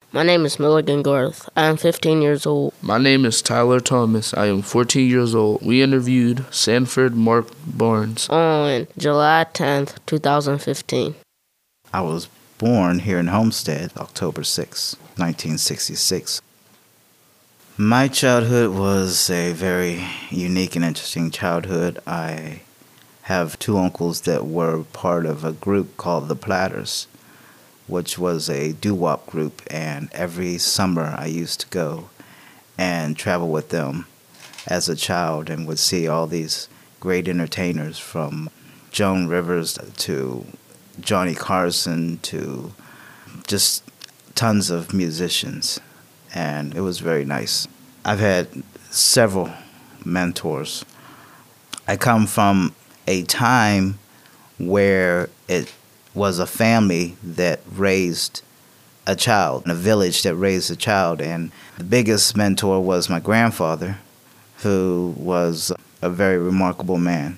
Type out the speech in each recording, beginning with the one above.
My name is Milligan Garth. I am 15 years old. My name is Tyler Thomas. I am 14 years old. We interviewed Sanford Mark Barnes on July 10th, 2015. I was born here in Homestead, October 6, 1966. My childhood was a very unique and interesting childhood. I have two uncles that were part of a group called the Platters, which was a doo-wop group, and every summer I used to go and travel with them as a child and would see all these great entertainers, from Joan Rivers to Johnny Carson to just tons of musicians, and it was very nice. I've had several mentors. I come from a time where it was a family that raised a child, a village that raised a child, and the biggest mentor was my grandfather, who was a very remarkable man.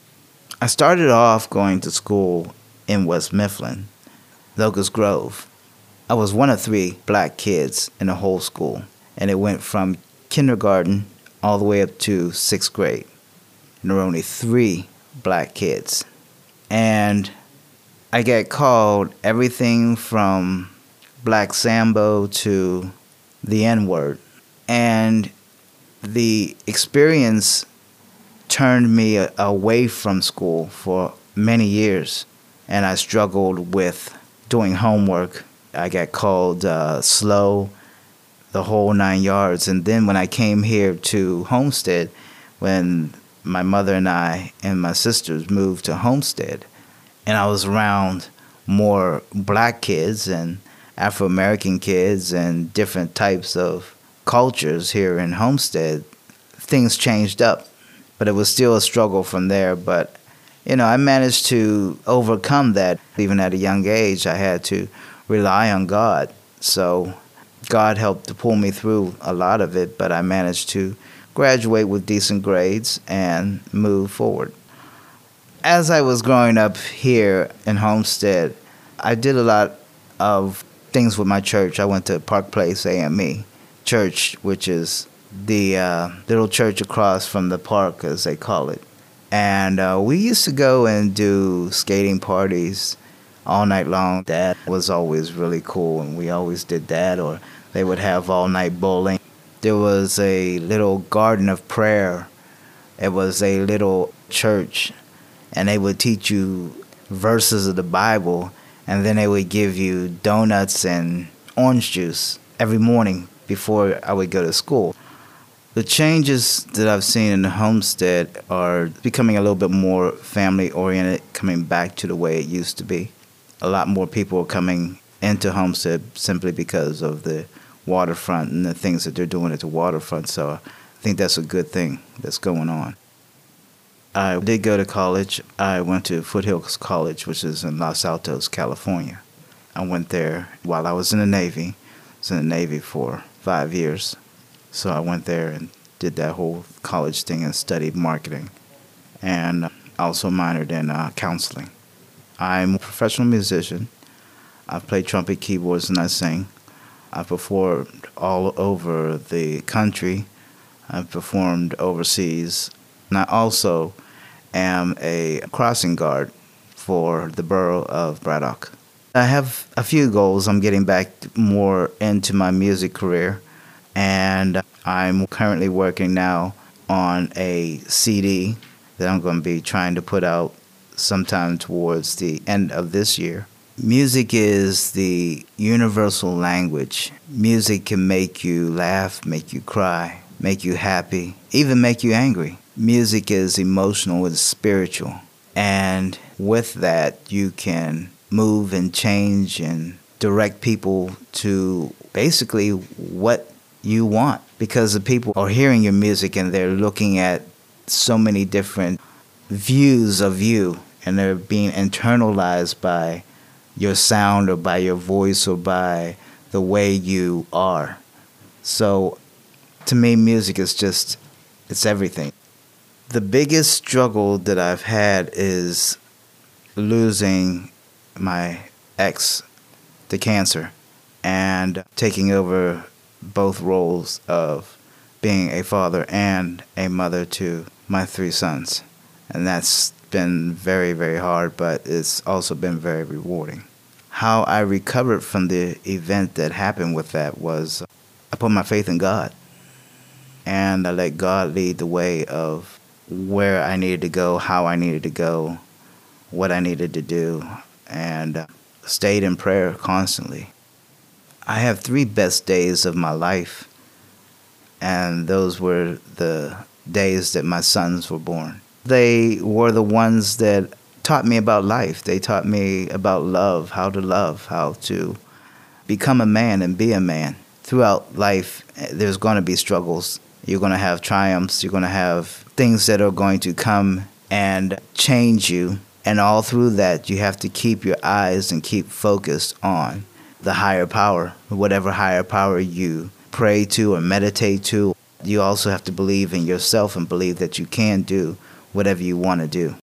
I started off going to school in West Mifflin, Locust Grove. I was one of 3 black kids in the whole school, and it went from kindergarten all the way up to 6th grade. And there were only 3 black kids. And I got called everything from Black Sambo to the N-word. And the experience turned me away from school for many years. And I struggled with doing homework. I got called slow, the whole 9 yards. And then when I came here to Homestead, when my mother and I and my sisters moved to Homestead, and I was around more black kids and Afro-American kids and different types of cultures here in Homestead, things changed up. But it was still a struggle from there. But, I managed to overcome that. Even at a young age, I had to rely on God. So God helped to pull me through a lot of it, but I managed to graduate with decent grades and move forward. As I was growing up here in Homestead, I did a lot of things with my church. I went to Park Place AME Church, which is the little church across from the park, as they call it. And we used to go and do skating parties all night long. That was always really cool, and we always did that. Or they would have all-night bowling. There was a little garden of prayer. It was a little church, and they would teach you verses of the Bible, and then they would give you donuts and orange juice every morning before I would go to school. The changes that I've seen in the Homestead are becoming a little bit more family-oriented, coming back to the way it used to be. A lot more people are coming into Homestead simply because of the waterfront and the things that they're doing at the waterfront. So I think that's a good thing that's going on. I did go to college. I went to Foothills College, which is in Los Altos, California. I went there while I was in the Navy. I was in the Navy for 5 years. So I went there and did that whole college thing and studied marketing, and also minored in counseling. I'm a professional musician. I play trumpet, keyboards, and I sing. I've performed all over the country. I've performed overseas. And I also am a crossing guard for the borough of Braddock. I have a few goals. I'm getting back more into my music career, and I'm currently working now on a CD that I'm going to be trying to put out sometime towards the end of this year. Music is the universal language. Music can make you laugh, make you cry, make you happy, even make you angry. Music is emotional, it's spiritual. And with that, you can move and change and direct people to basically what you want, because the people are hearing your music and they're looking at so many different views of you, and they're being internalized by your sound or by your voice or by the way you are. So to me, music is just, it's everything. The biggest struggle that I've had is losing my ex to cancer. and taking over both roles of being a father and a mother to my 3 sons. And that's been very, very hard, but it's also been very rewarding. How I recovered from the event that happened with that was I put my faith in God, and I let God lead the way of where I needed to go, how I needed to go, what I needed to do, and stayed in prayer constantly. I have 3 best days of my life, and those were the days that my sons were born. They were the ones that taught me about life. They taught me about love, how to become a man and be a man. Throughout life, there's going to be struggles. You're going to have triumphs. You're going to have things that are going to come and change you. And all through that, you have to keep your eyes and keep focused on the higher power, whatever higher power you pray to or meditate to. You also have to believe in yourself and believe that you can do whatever you want to do.